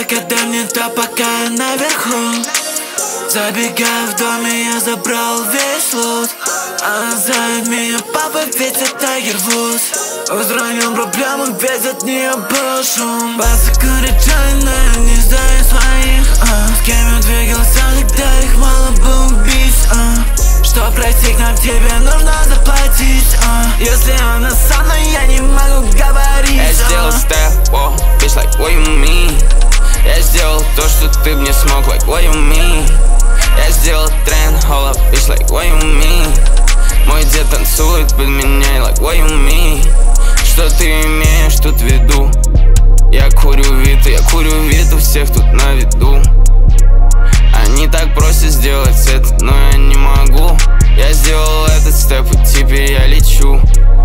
когда мне то, пока я наверху. Забегая в доме, я забрал весь лут. Она зовет меня папа, ведь это Тайгер Вудс. Устранил проблему, ведь от нее был шум. Басы кричали, но я не сдаю своих. С кем я двигался, когда их мало было убийств. Чтоб пройти к нам, тебе нужно заплатить. Если она со мной, я не могу говорить. Я сделал step, whoa, bitch, like what you mean? Я сделал то, что ты б не смог, like what you mean? Я сделал тренд, hold up, bitch, like what you mean? Мой дед танцует под меня, like what you mean? Что ты имеешь тут в виду? Я курю вид у всех тут на виду. Они так просят сделать это, но я не могу. Я сделал этот степ, и теперь я лечу.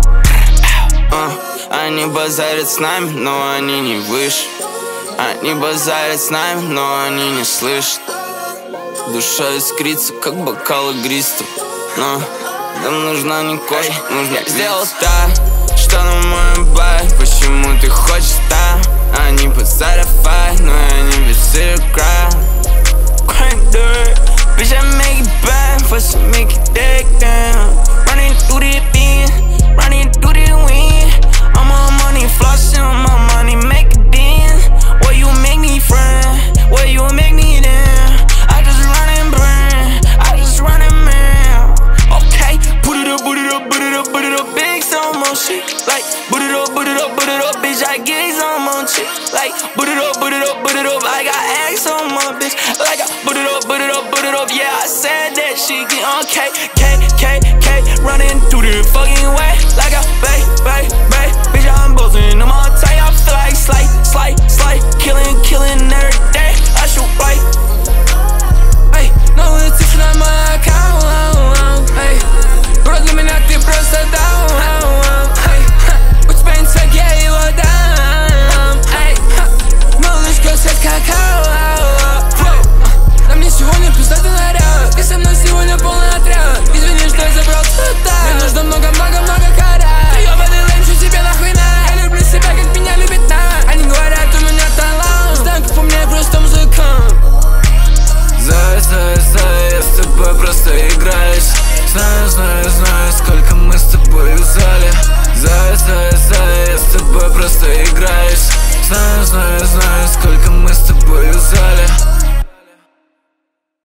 Они базарят с нами, но они не выше. Они базарят с нами, но они не слышат. Душа искрится, как бокал игристый. Но нам нужна не кошка, нужно я сделал так, что на мой байк. Почему ты хочешь так? Они базарят файт, но я не веселю край. Crank dirt, bitch, I make it back, first I make it deck down. Running through the bin, running through the wind. I'm on money, flossing on my money, make it in. Where you make me friend, where you make me down. I just run and burn, I just run and man. Okay, put it up, put it up, put it up, put it up, big some more shit. Like, put it up, put it up, put it up, bitch, I get some more shit. Like, put it up, put it up, put it up, I got X on my bitch. Like, put it up, put it up, put it up, yeah, I said that shit get on K, running through the fucking way. Like a bay, bitch, I'm buzzing, I'm on tight, I feel like slight, killing every day, I shoot right. Эй, новые цифры на мой аккаунт, эй, бро, для меня ты просто даун, эй, у тебя инсайд, я его дам, эй, малышка, сет какао. На мне сегодня пиздатый наряд, и со мной сегодня полный отряд. Извини, что я забрал цвета, мне нужно много карат. Ты ёбаный лэнч, у тебя нахуй на. Я люблю себя, как меня любит на. Они говорят, у меня талант, знаю, как по мне, просто музыкант. Зай, я с тобой просто играюсь. Знаю, сколько мы с тобой в зале. Зай, я с тобой просто играюсь. Знаю, сколько мы с тобой в зале.